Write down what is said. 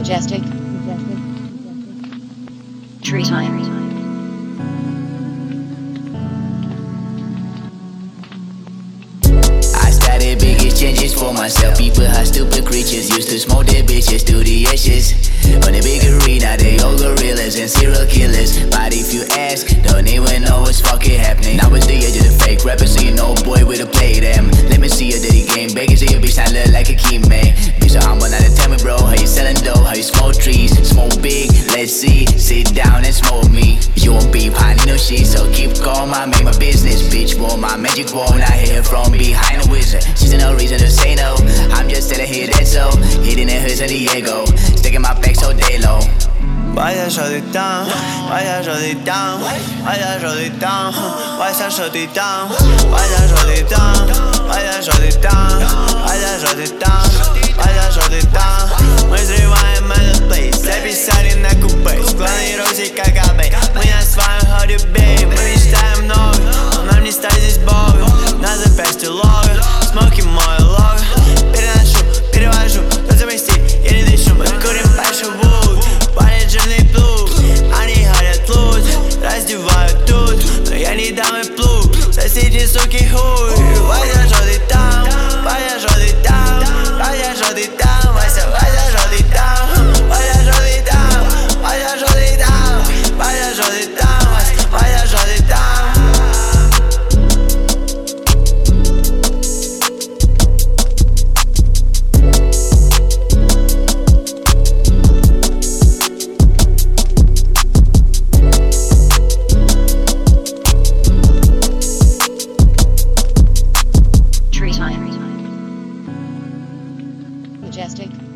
Majestic. Tree time. I started big exchanges for myself. People how stupid creatures used to smoke their bitches through the ashes. On the big arena, they all gorillas and serial killers. But if you ask, don't even know what's fucking happening. Now it's the age of the fake rappers, so you know boy with a play them. Let me see your dirty game, begging say your bitch I look like a key man. Bitch so humble, now to tell me bro, how you selling dope, how you smoke trees, smoke big. Let's see, sit down and smoke me. You won't be behind no shit, so keep calm. I make my business, bitch. Won't my magic won't I hear from behind the wizard. She's no reason to say no. I'm just telling her that so. Hitting the hood San Diego, sticking my back so day low. Vaya roditán, vaya roditán, vaya roditán, vaya roditán, vaya roditán, vaya roditán, vaya roditán, vaya roditán. Мой взрываем этот плейс, записали на купе, склоны рози как обей. Мы осваиваем ходьбей, мы мечтаем много, но нам не стать здесь богом. На запястье лого, смоки мой лого. Переношу, перевожу, тот за мой стиль, я не дышу, мы курим пашу вуд. Палит жирный плуг, они горят лут, раздевают тут, но я не дам им плуг. Соседи, суки, хуй, Вася жодит там, Вася жодит там, Вася жодит там, Вася, Вася жодит там, Вася жодит там, Вася жодит там, Вася жодит там, Вася жодит там. Tree time. Majestic.